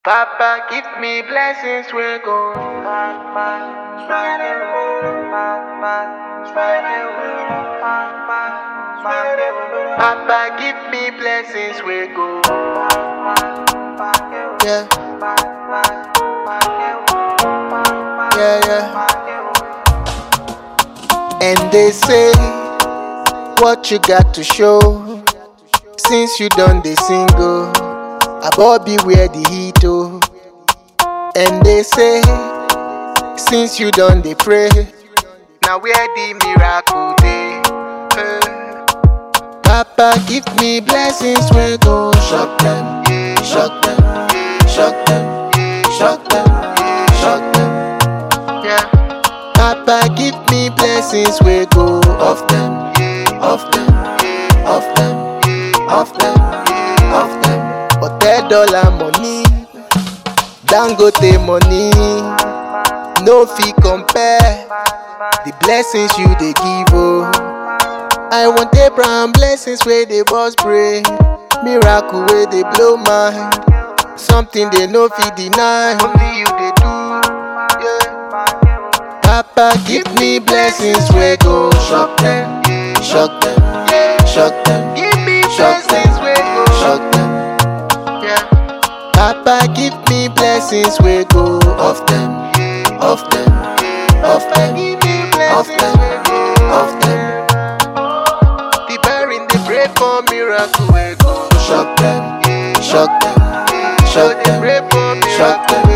Papa, give me blessings, we go. Papa, give me blessings, we go. Yeah. Yeah. And they say, what you got to show? Since you done the single, Bobby wear the heat, oh. And they say, since you done the pray, now where the miracle day. Papa, give me blessings, we go. Shock them, shock them, shock them, shock them, shock them. Yeah. Papa, give me blessings, we go. Off them, off them, off them, off them, off them. But that dollar money, Dangote money, no fee compare. The blessings you they give, oh. I want Abraham blessings where they boss pray, miracle where they blow mind, something they no fit deny. Only you they do, yeah. Papa, give me blessings where go. Shock them, shock them, shock them. Give me blessings where go. Shock them, yeah. Papa, give me blessings where go. Off them, off them, off them, off them, off them. Pray for miracle, we go. Shock them, shock them, shock them, shock them.